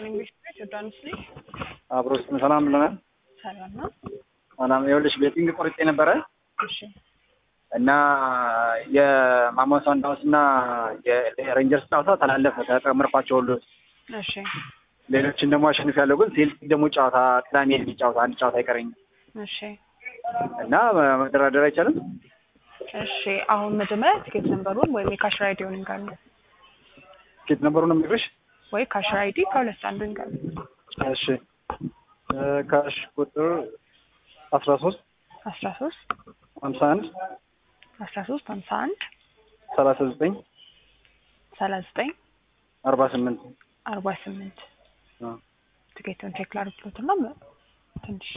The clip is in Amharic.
ይስጥልኝ ቢስኩት ዮርዳኖስ ልጅ አብሮስ ሰላም ብለናል። ሰላም ነው። ሰላም ይኸውልሽ ቤቲንግ ቆርጬ ነበረ እሺ እና የማሞስ ዋንዳውስ እና የሬንጀርስ ጨዋታ ተላለፈ ተቀመርኳቸው ሁሉ። እሺ ሌሎችን ደግሞ አሸንፊያለሁ ግን ሴልቲክ ደግሞ ጨዋታ ቅዳሜ የሚጫወታ አንድ ጨዋታ አይቀረኝም እሺ እና መደራደር አይቻልም። እሺ አሁን መጀመሪያ ትኬት ነምበሩን ወይም የካሽ ራይዲውን እንጋር ነው ትኬት ነምበሩን የምነግርሽ ወይ ካሽ ራይዲ ከሁለት አንዱ እንጋር። እሺ ካሽ ቁጥር 13 51 39 48 ትኬቱን ቼክ ላድርግሎትና ትንሽ